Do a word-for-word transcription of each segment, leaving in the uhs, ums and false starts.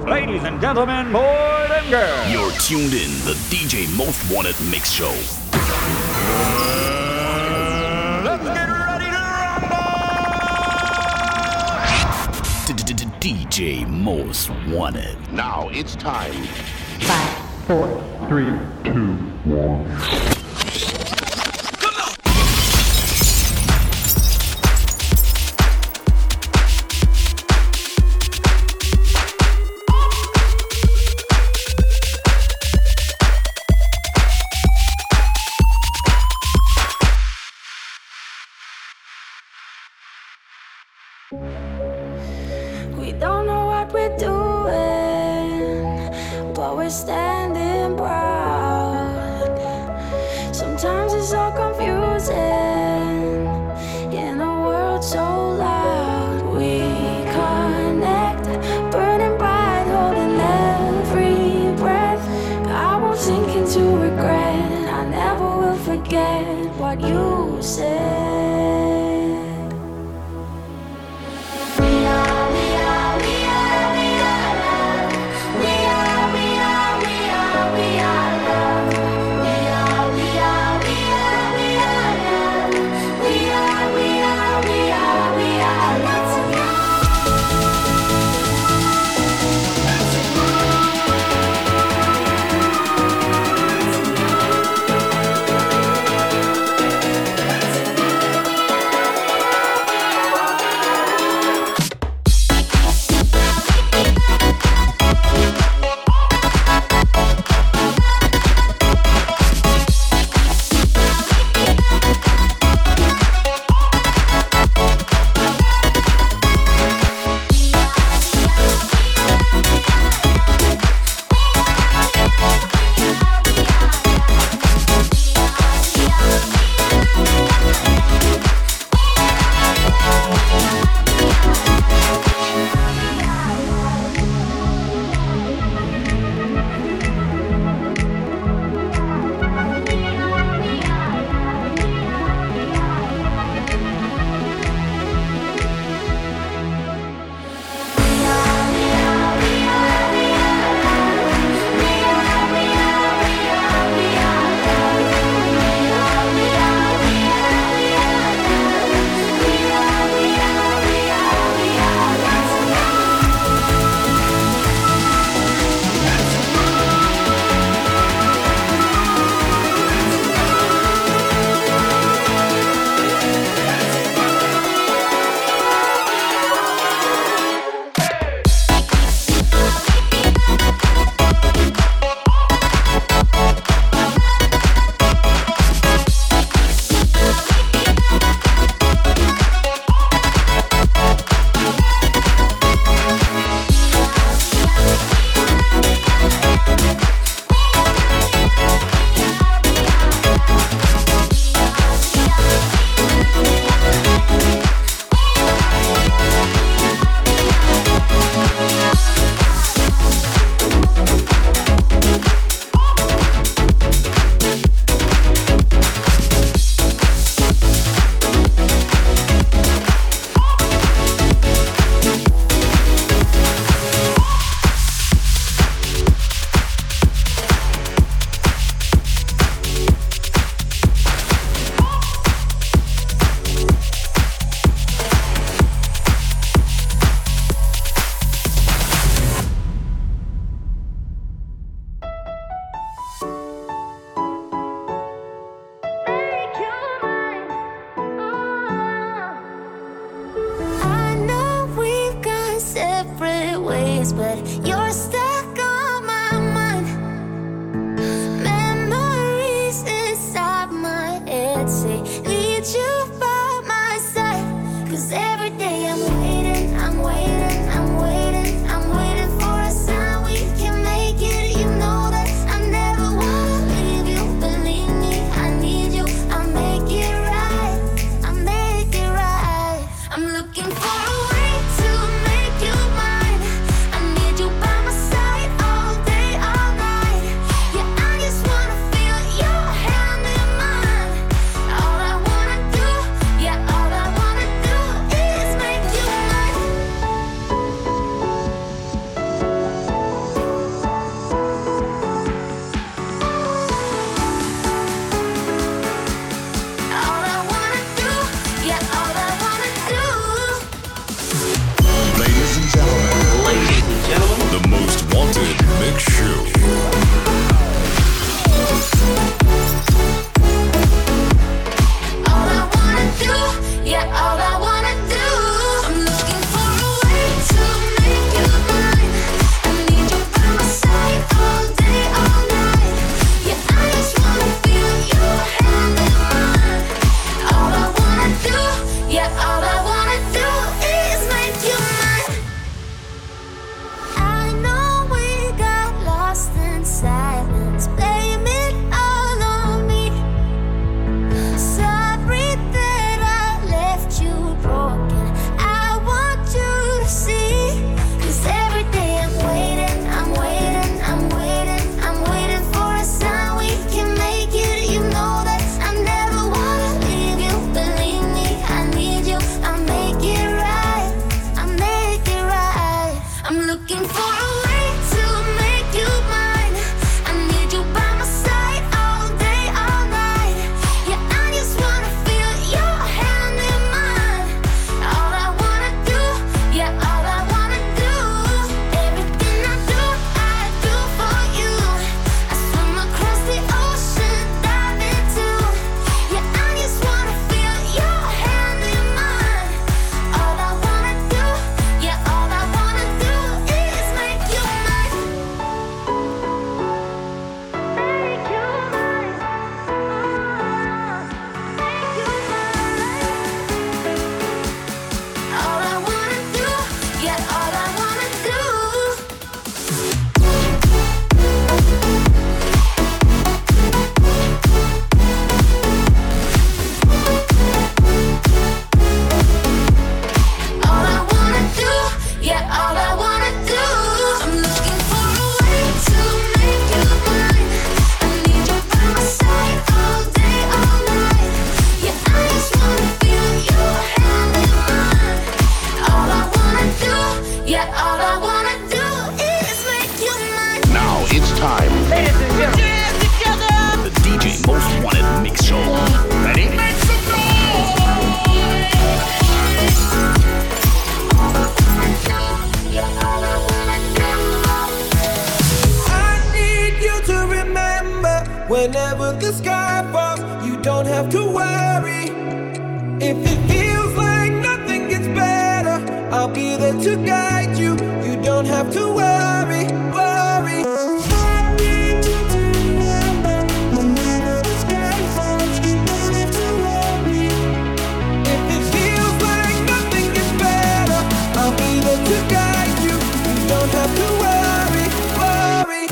Ladies and gentlemen, boys and girls. You're tuned in the D J Most Wanted Mix Show. Let's get ready to rumble! D J Most Wanted. Now it's time. Five, four, three, two, one. We don't know what we're doing, but we're standing proud. Sometimes it's so confusing in a world so loud. We connect, burning bright, holding every breath. I won't sink into regret. I never will forget what you said. Mix Show. All I wanna do, yeah, all I wanna do. I'm looking for a way to make you mine. I need you by my side all day, all night. Yeah, I just wanna feel your hand in mine. All I wanna do, yeah, all I wanna do is make you mine. I know we got lost in silence. Blame it all on me. Sorry that I left you broken. I want you to see. 'Cause every day I'm waiting, I'm waiting, I'm waiting, I'm waiting for a sign we can make it. You know that I never wanna leave you. Believe me, I need you. I'll make it right. I'll make it right. I'm looking for a way to make you mine. I need you by my side all day, all night. Yeah, I just wanna feel your hand in mine. All I wanna do, yeah, all I wanna do. Everything I do, I do for you. I swim across the ocean, dive into. Yeah, I just wanna feel your hand in mine. All I wanna do, yeah, all I wanna do is make you mine. Make you mine. Make you mine. All I wanna do, yeah, all I wanna do. All I wanna do, yeah, all I wanna do. I'm looking for a way to make you mine. I need you by my side all day, all night. Yeah, I just wanna feel your hand in mine. All I wanna do, yeah, all I wanna do is make you mine. Now it's time. Ladies and gentlemen, The D J Most Wanted Mix Show. Ready? Make some I need you to remember, whenever the sky falls, you don't have to worry. If it feels like nothing gets better, I'll be there to guide you. You don't have to worry, worry. I need you to remember, whenever the sky falls, you don't have to worry. If it feels like nothing gets better, I'll be there to guide you. You don't have to worry, worry.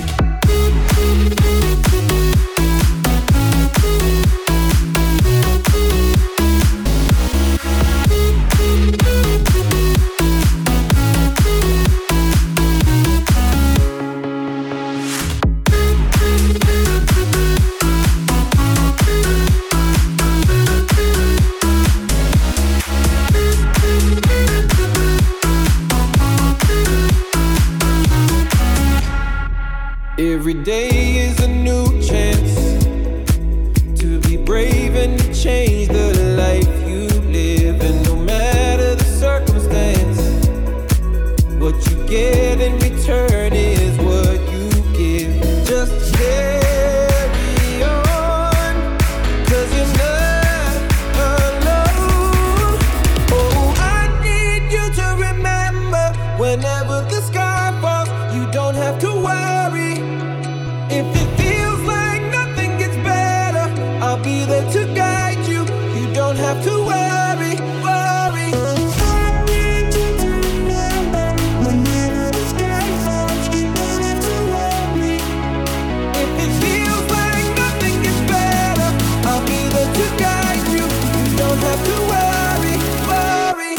Every day is a new chance to be brave and to change the life you live. And no matter the circumstance, what you get in return is what you give. Just carry on, 'cause you're not alone. Oh, I need you to remember, whenever the sky falls, you don't have to worry. If it feels like nothing gets better, I'll be there to guide you. You don't have to worry, worry. I need you to remember, whenever the sky falls, you don't have to worry. If it feels like nothing gets better, I'll be there to guide you. You don't have to worry, worry.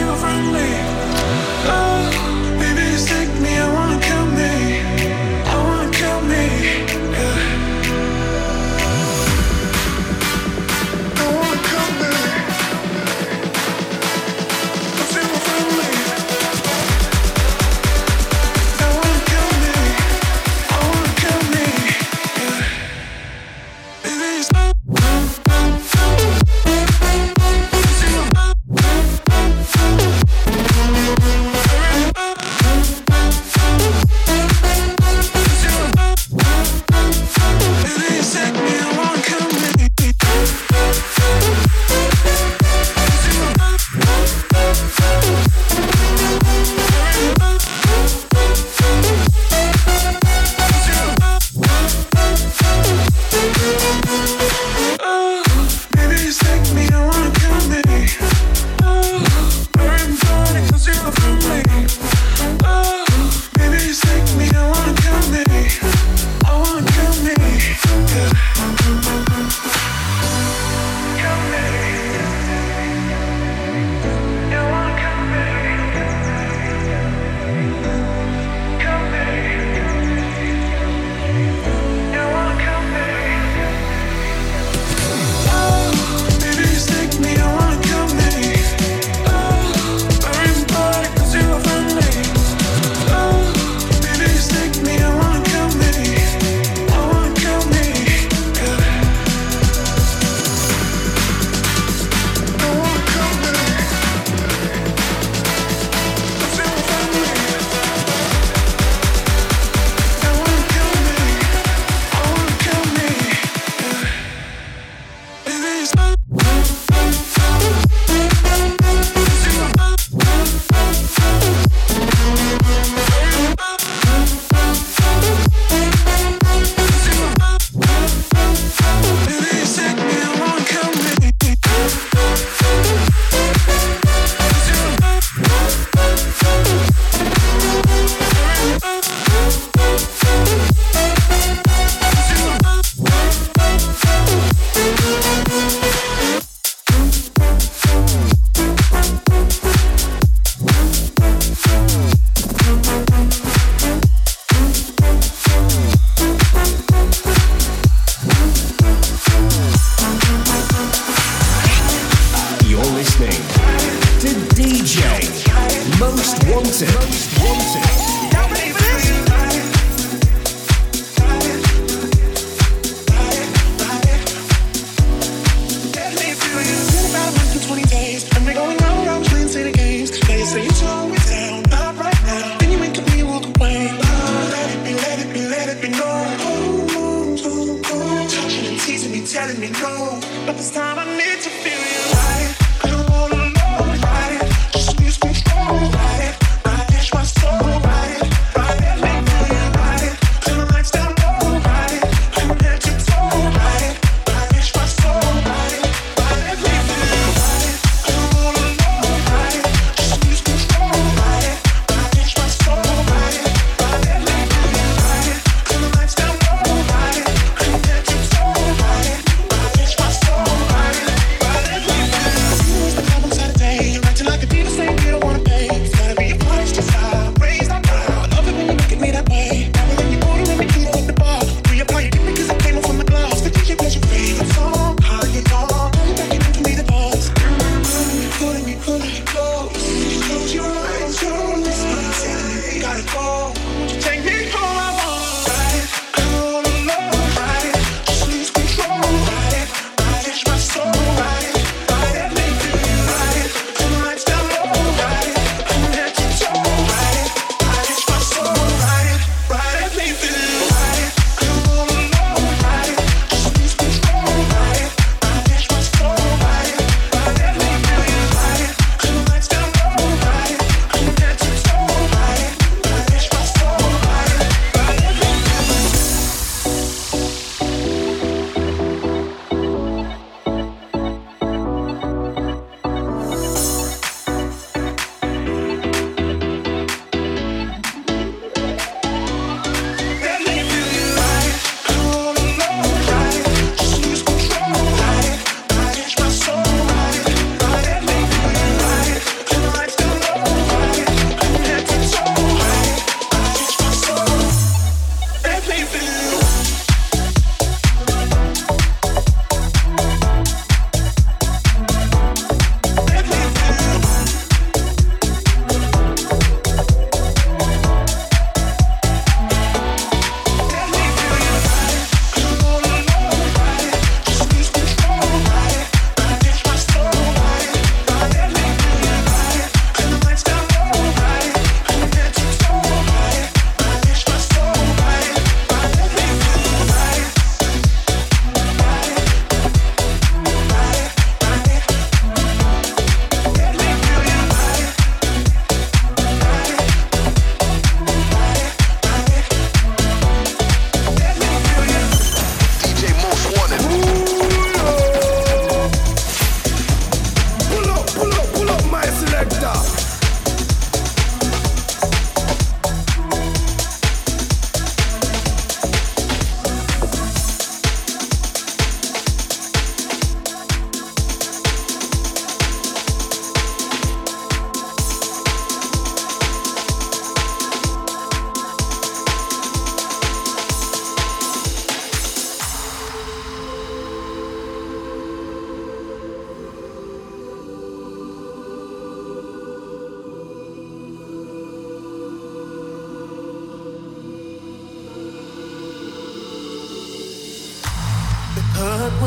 Just lose control. Ride it, ride it, my soul. Ride it.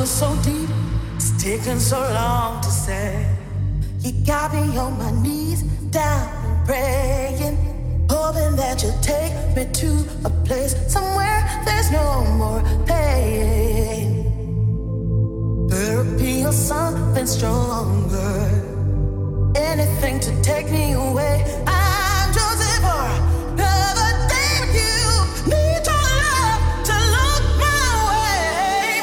was so deep, it's taken so long to say. You got me on my knees, down and praying, hoping that you'll take me to a place somewhere there's no more pain. Therapy or something stronger, anything to take me away. I'm chosen for another day with you. Need your love to look my way.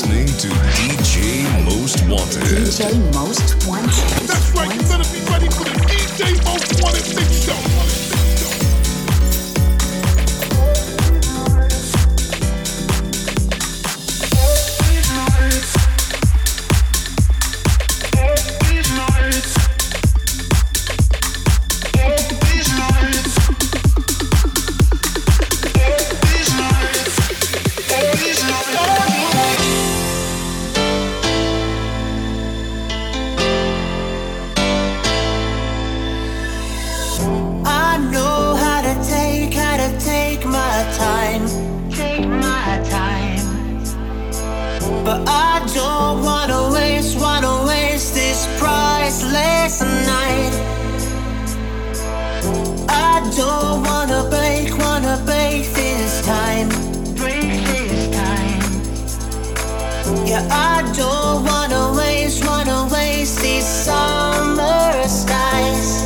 listening to D J Most Wanted. D J Most Wanted. That's right, you better be ready for the D J Most Wanted Mix Show. But I don't wanna waste, wanna waste this priceless night. I don't wanna break, wanna break this time. Break this time. Yeah, I don't wanna waste, wanna waste these summer skies.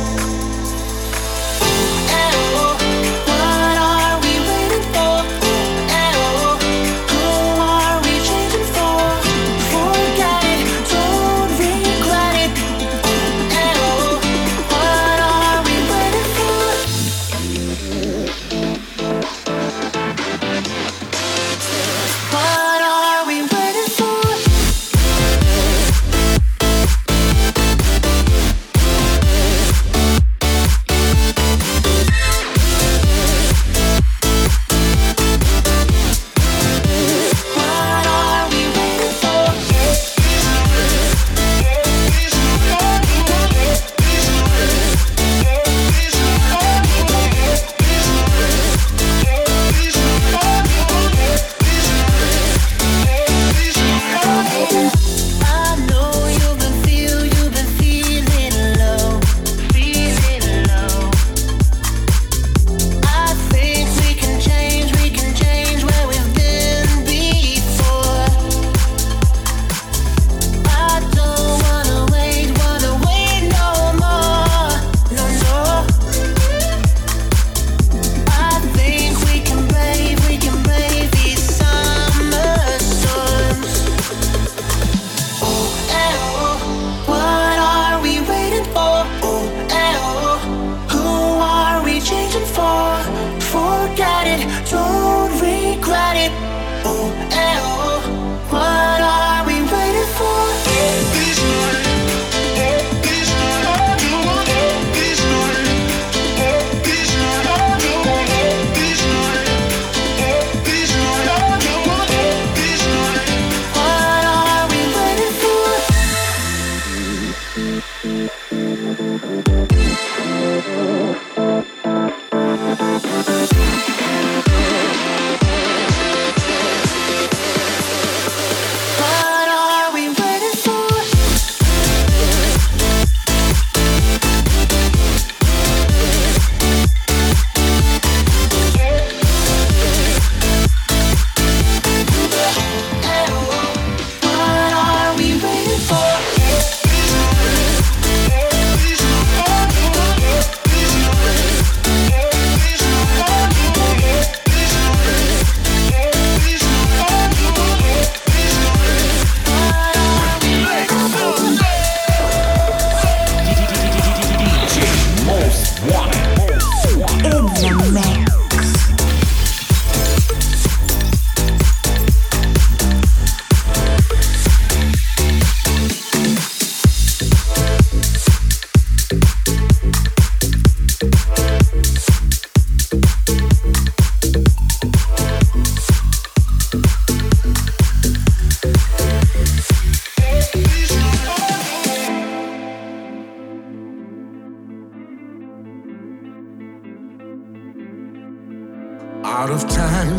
Out of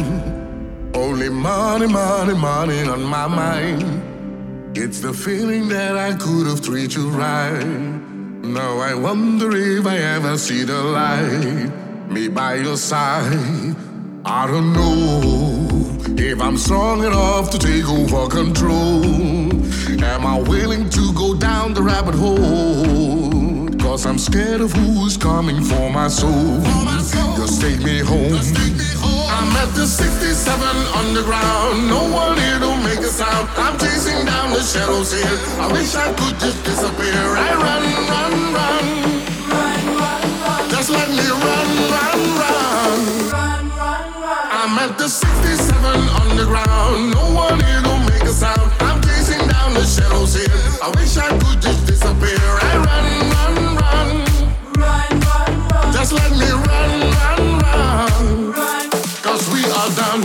time, only money, money, money on my mind. It's the feeling that I could have treated you right. Now I wonder if I ever see the light. Me by your side, I don't know if I'm strong enough to take over control. Am I willing to go down the rabbit hole? Cause I'm scared of who's coming for my soul. Just take me home. I'm at the sixty-seven underground. No one here to make a sound. I'm the shadows here. I wish I could just disappear. I run, run, run. Run, run, run. Just let me run, run, run. Run, run, run. I'm at the sixty-seven underground. No one here to make a sound. I'm chasing down the shadows here. I wish I could just disappear. I run, run, run. Run, run, run. Just let me run, run, run. Run. Cause we are done.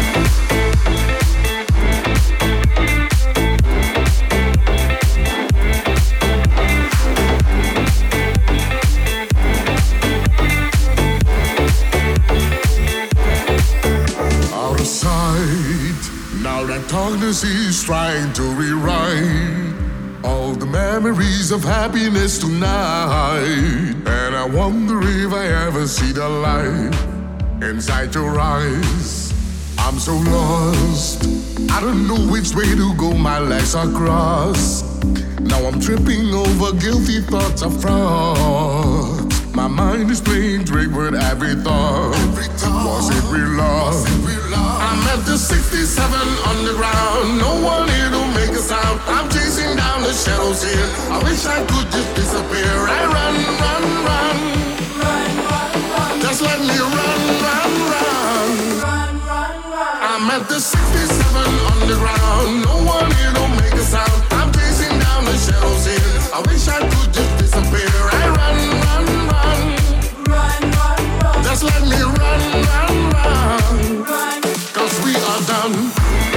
Now that darkness is trying to rewrite all the memories of happiness tonight. And I wonder if I ever see the light inside your eyes. I'm so lost, I don't know which way to go, my legs are crossed. Now I'm tripping over guilty thoughts of fraud. My mind is playing trick with every thought. Every thought. Was it real love? I'm at the sixty-seven underground. No one here to make a sound. I'm chasing down the shadows here. I wish I could just disappear. I run, run, run. Run, run, run. Just let me run, run, run. Run, run, run. I'm at the sixty-seven underground. No one here to make a sound. I'm chasing down the shadows here. I wish I could just disappear. I run, run, run. Run, run, run. Just let me run, run, run. Run. Cause we are done.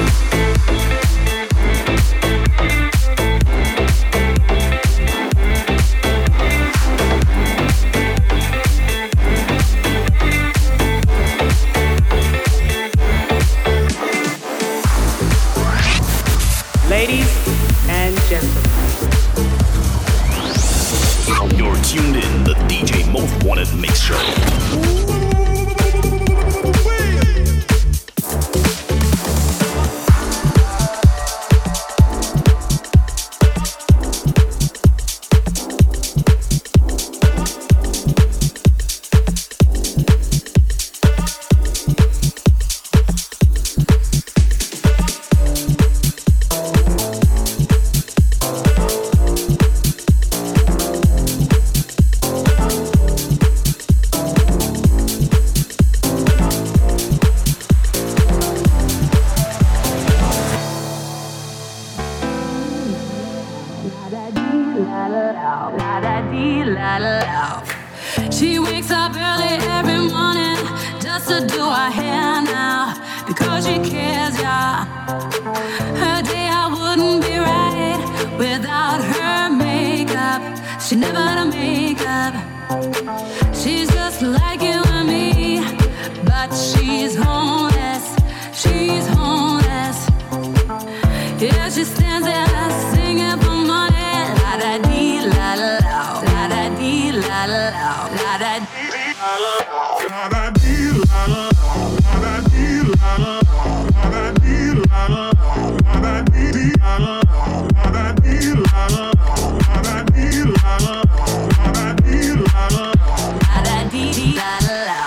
Ladies and gentlemen, you're tuned in the D J Most Wanted Mix Show. She wakes up early every morning just to do her hair now, because she cares, yeah. Her day I wouldn't be right without her makeup. She never done makeup. She's just like you and me, but she's homeless. She's homeless. Yeah, she stands there singing for money. La da dee la la la, la da dee la la la, la da dee la la la, la da dee la la la, la da dee la la la, la da dee la la la, la da dee la la la, la da dee la la la, la da dee la la la, la da dee la la la, la da dee la la la.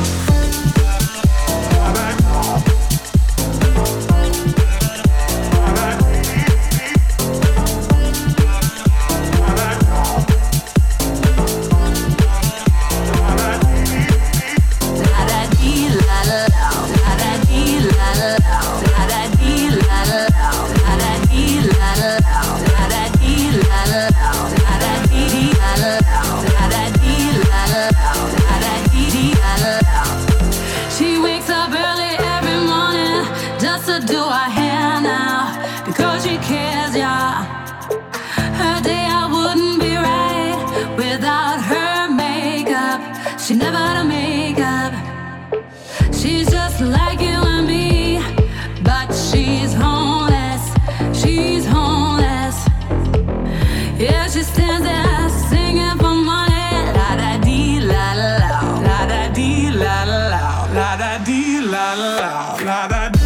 She never had a makeup. She's just like you and me, but she's homeless. She's homeless. Yeah, she stands there singing for money. La da dee la la la, la da dee la la la, la da dee la la la, la da dee.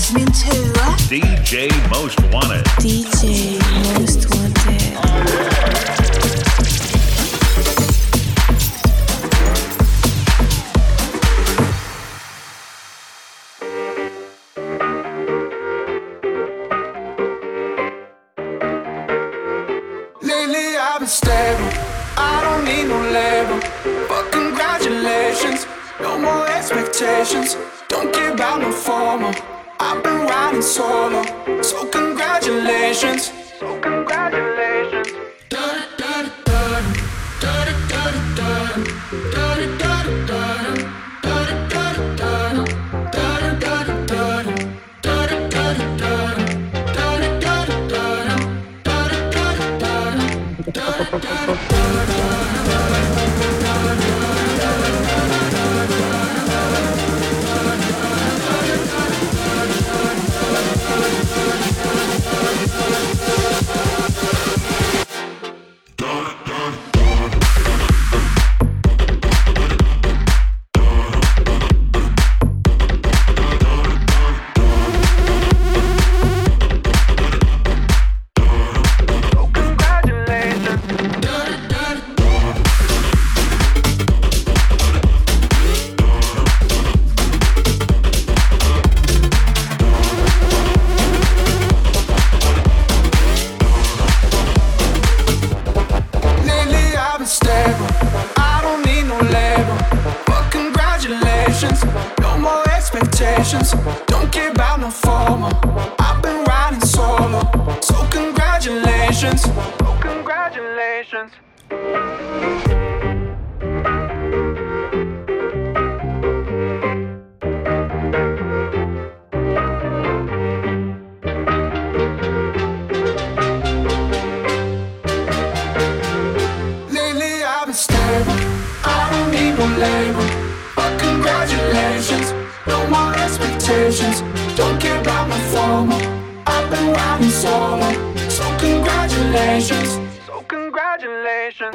listening to D J Most Wanted. D J Most Wanted. Lately I've been stable, I don't need no label. But congratulations, no more expectations. Don't care about no formal, I've been riding solo. So congratulations, so congratulations. Don't care about no formal, I've been riding solo. So congratulations, so congratulations. Lately I've been stable, I don't need no label. But congratulations, no more expectations. Don't care about my formal, I've been riding solo. So congratulations, so congratulations.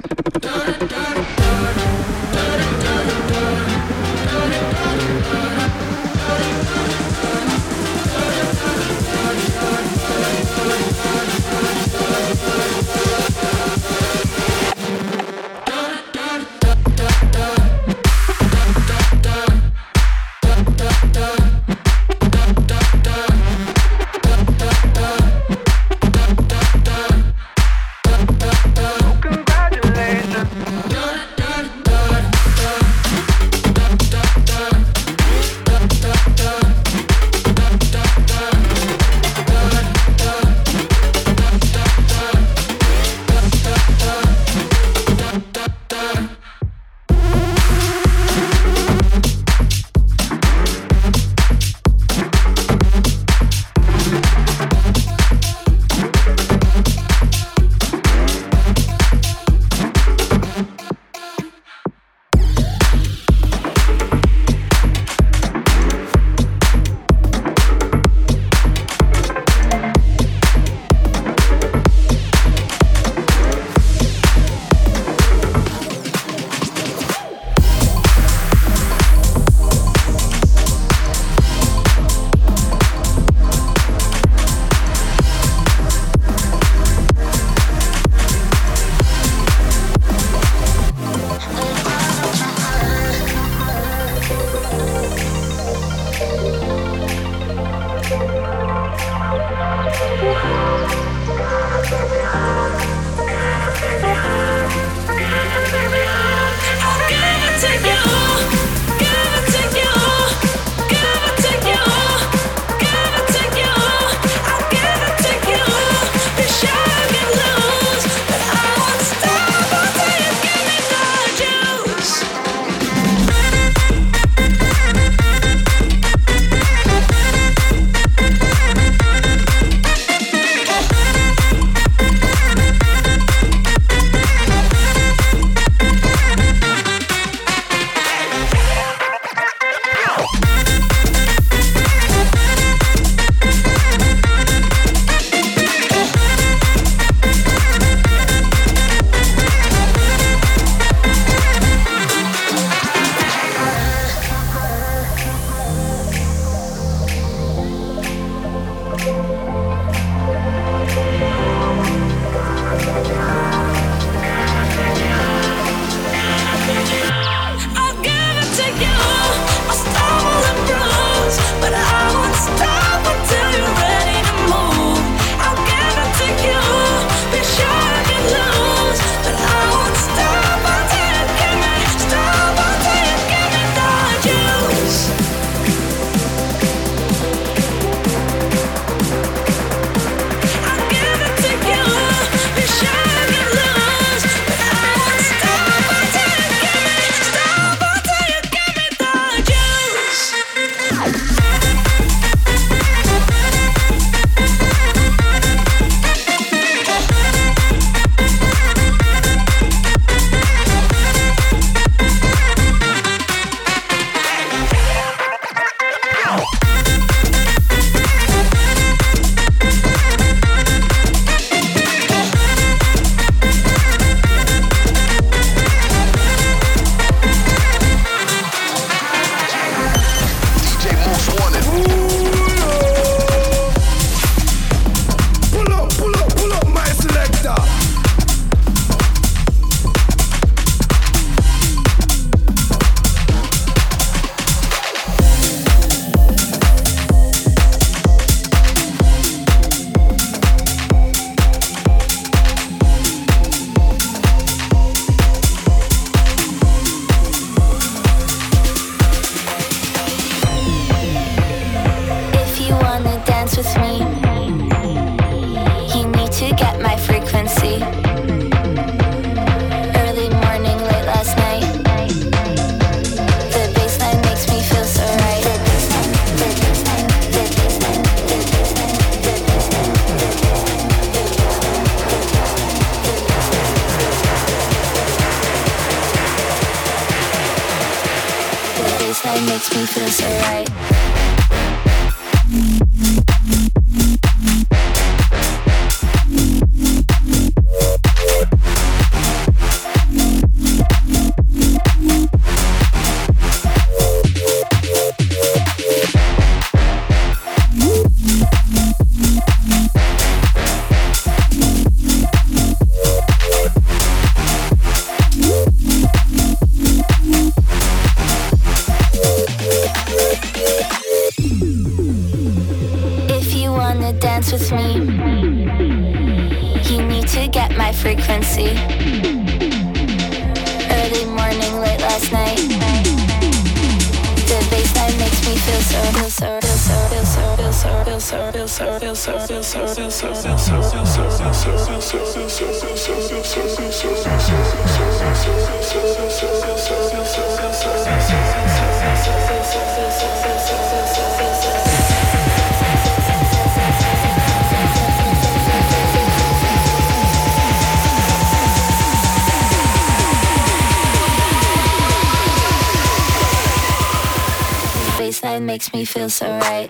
Makes me feel so right.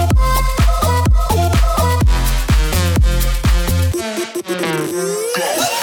Go.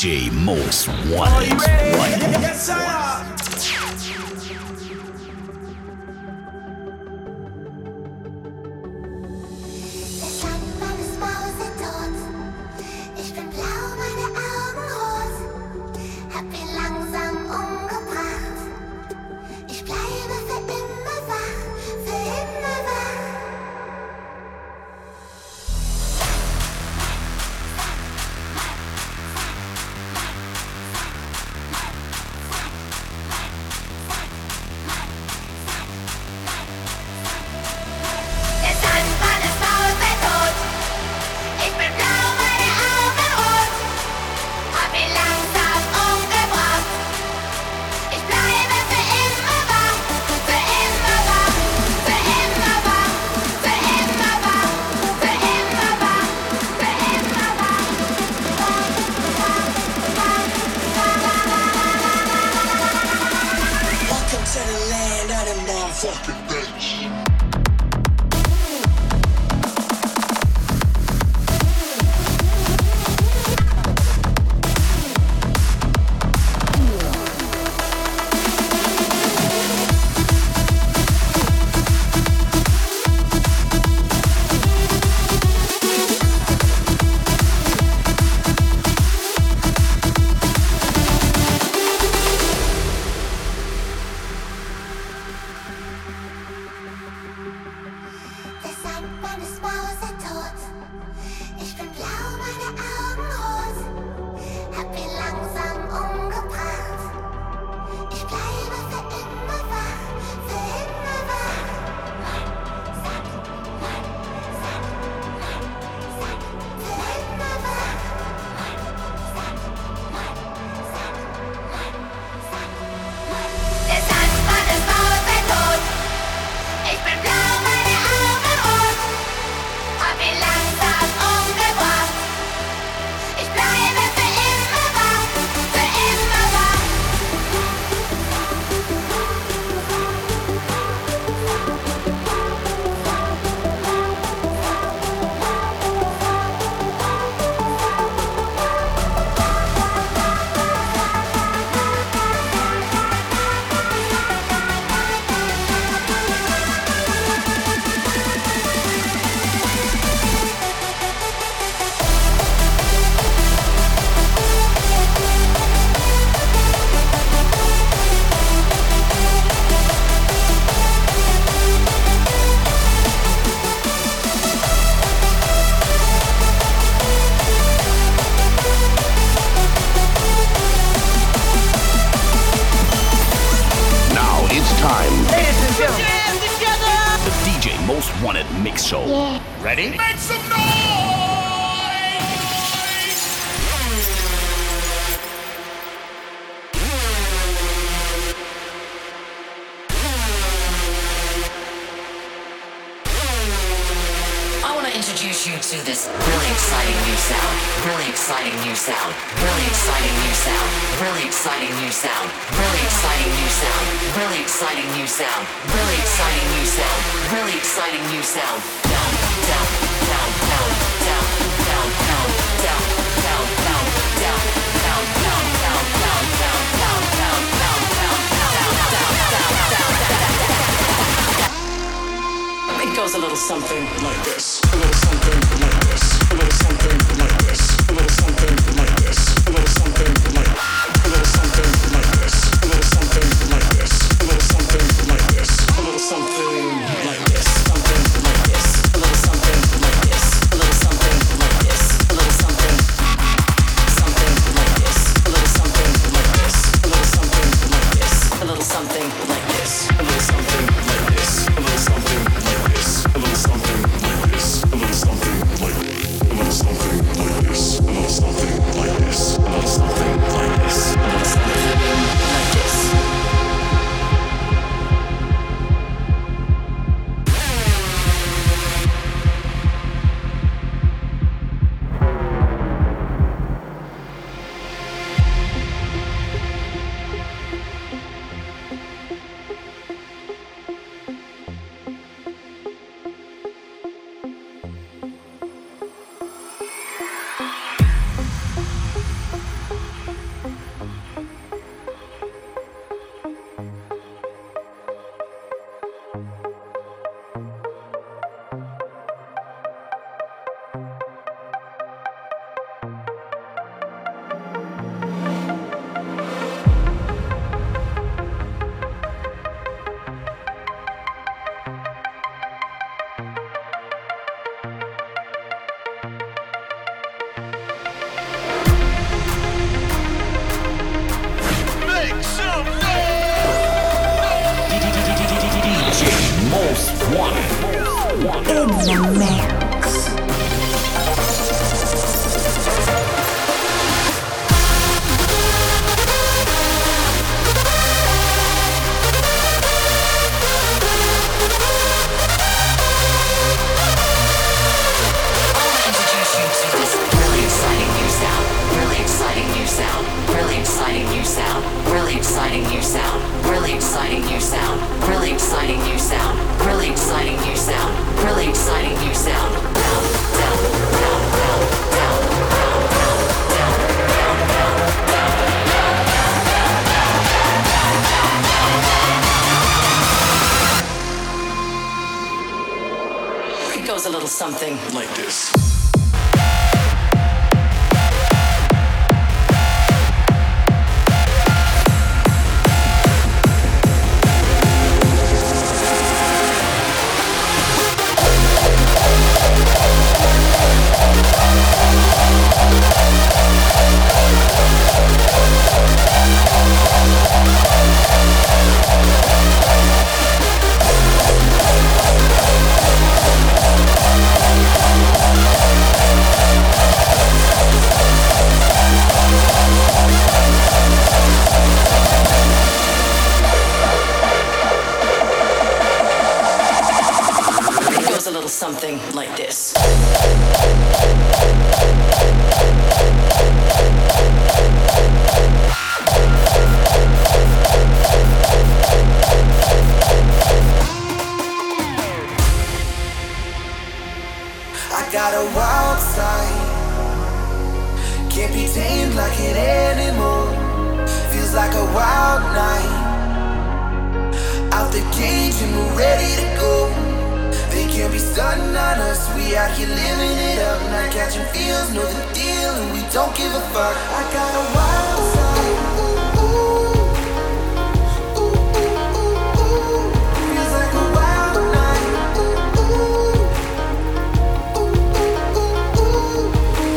J Most Wanted. Wanted. Yes, sir. Mix Show. Yeah. Ready? Make some introduce you to this really exciting new sound, really exciting new sound, really exciting new sound, really exciting new sound, really exciting new sound, really exciting new sound, really exciting new sound, really exciting new sound. Down, down, down, down, down, down, down, down, down, down, down, down, down, down, down, down, down, down, down, down, It goes a little something like this, a little something like this, a little something like this, a little something like this, a little something like, a little something like this, a little something like this, a little something like this, a little something like this, something like this, a little something like this, a little something like this, a little something, something like this, a little something like this, a little something like this, a little something like this, a little something like this, a little something like this. A little something like this, a little something the mix. Really exciting new sound, really exciting new sound, really exciting new sound, really exciting new sound, really exciting new sound, really exciting new sound. Down, down, down, down, down, down, down, down, down, down. It goes a little something like this. Something like this. I got a wild side, can't be tamed like it anymore. Feels like a wild night, out the cage and we're ready to go. They can't be stunting on us, we out here living it up. Not catching feels, know the deal, and we don't give a fuck. I got a wild side, ooh, ooh, ooh, ooh, ooh, ooh. Feels like a wild night, ooh, ooh, ooh, ooh, ooh, ooh.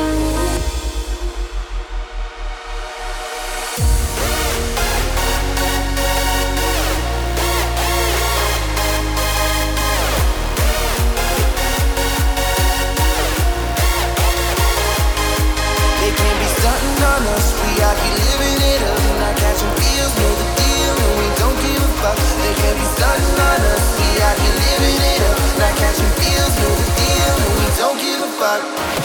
We out here living it up, not catching feels, know the deal, and we don't give a fuck. They can't be stunting on us. We out here living it up, not catching feels, know the deal, and we don't give a fuck.